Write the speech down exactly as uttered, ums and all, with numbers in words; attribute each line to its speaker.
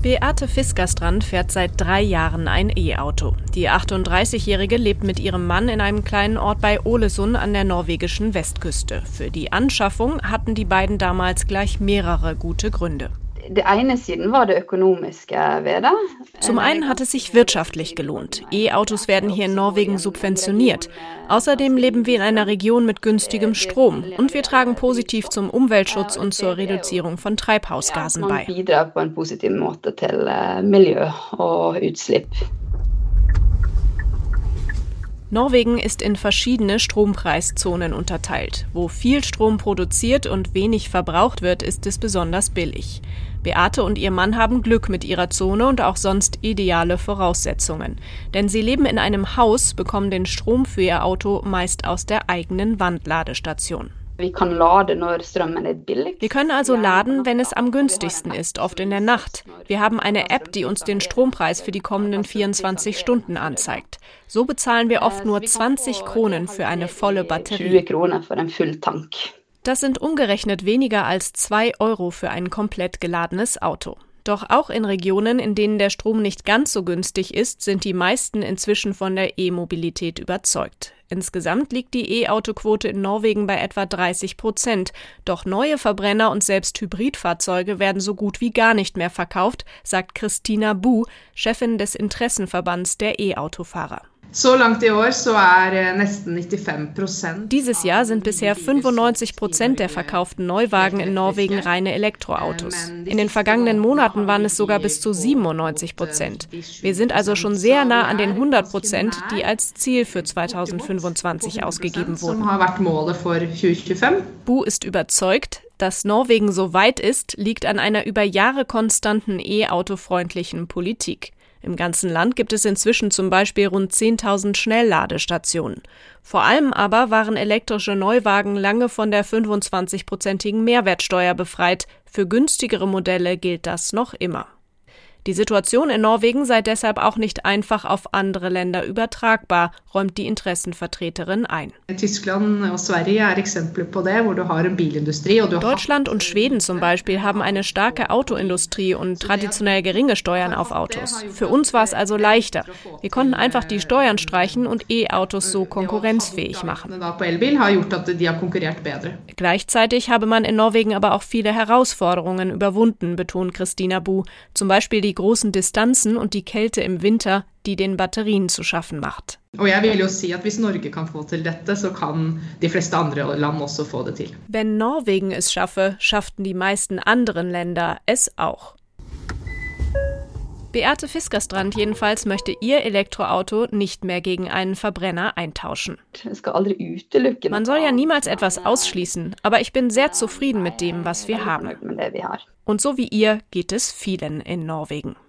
Speaker 1: Beate Fiskerstrand fährt seit drei Jahren ein E-Auto. Die achtunddreißigjährige lebt mit ihrem Mann in einem kleinen Ort bei Ålesund an der norwegischen Westküste. Für die Anschaffung hatten die beiden damals gleich mehrere gute Gründe. Zum einen hat es sich wirtschaftlich gelohnt. E-Autos werden hier in Norwegen subventioniert. Außerdem leben wir in einer Region mit günstigem Strom und wir tragen positiv zum Umweltschutz und zur Reduzierung von Treibhausgasen bei. Norwegen ist in verschiedene Strompreiszonen unterteilt. Wo viel Strom produziert und wenig verbraucht wird, ist es besonders billig. Beate und ihr Mann haben Glück mit ihrer Zone und auch sonst ideale Voraussetzungen. Denn sie leben in einem Haus, bekommen den Strom für ihr Auto meist aus der eigenen Wandladestation. Wir können also laden, wenn es am günstigsten ist, oft in der Nacht. Wir haben eine App, die uns den Strompreis für die kommenden vierundzwanzig Stunden anzeigt. So bezahlen wir oft nur zwanzig Kronen für eine volle Batterie. Das sind umgerechnet weniger als zwei Euro für ein komplett geladenes Auto. Doch auch in Regionen, in denen der Strom nicht ganz so günstig ist, sind die meisten inzwischen von der E-Mobilität überzeugt. Insgesamt liegt die E-Auto-Quote in Norwegen bei etwa dreißig Prozent. Doch neue Verbrenner und selbst Hybridfahrzeuge werden so gut wie gar nicht mehr verkauft, sagt Christina Bu, Chefin des Interessenverbands der E-Autofahrer. Dieses Jahr sind bisher fünfundneunzig Prozent der verkauften Neuwagen in Norwegen reine Elektroautos. In den vergangenen Monaten waren es sogar bis zu siebenundneunzig Prozent. Wir sind also schon sehr nah an den hundert Prozent, die als Ziel für zweitausendfünfundzwanzig ausgegeben wurden. Bu ist überzeugt, dass Norwegen so weit ist, liegt an einer über Jahre konstanten E-Auto-freundlichen Politik. Im ganzen Land gibt es inzwischen zum Beispiel rund zehntausend Schnellladestationen. Vor allem aber waren elektrische Neuwagen lange von der fünfundzwanzigprozentigen Mehrwertsteuer befreit. Für günstigere Modelle gilt das noch immer. Die Situation in Norwegen sei deshalb auch nicht einfach auf andere Länder übertragbar, räumt die Interessenvertreterin ein. Deutschland und Schweden zum Beispiel haben eine starke Autoindustrie und traditionell geringe Steuern auf Autos. Für uns war es also leichter. Wir konnten einfach die Steuern streichen und E-Autos so konkurrenzfähig machen. Gleichzeitig habe man in Norwegen aber auch viele Herausforderungen überwunden, betont Christina Bu. Zum Beispiel die großen Distanzen und die Kälte im Winter, die den Batterien zu schaffen macht. Wenn Norwegen es schaffe, schafften die meisten anderen Länder es auch. Beate Fiskerstrand jedenfalls möchte ihr Elektroauto nicht mehr gegen einen Verbrenner eintauschen. Man soll ja niemals etwas ausschließen, aber ich bin sehr zufrieden mit dem, was wir haben. Und so wie ihr geht es vielen in Norwegen.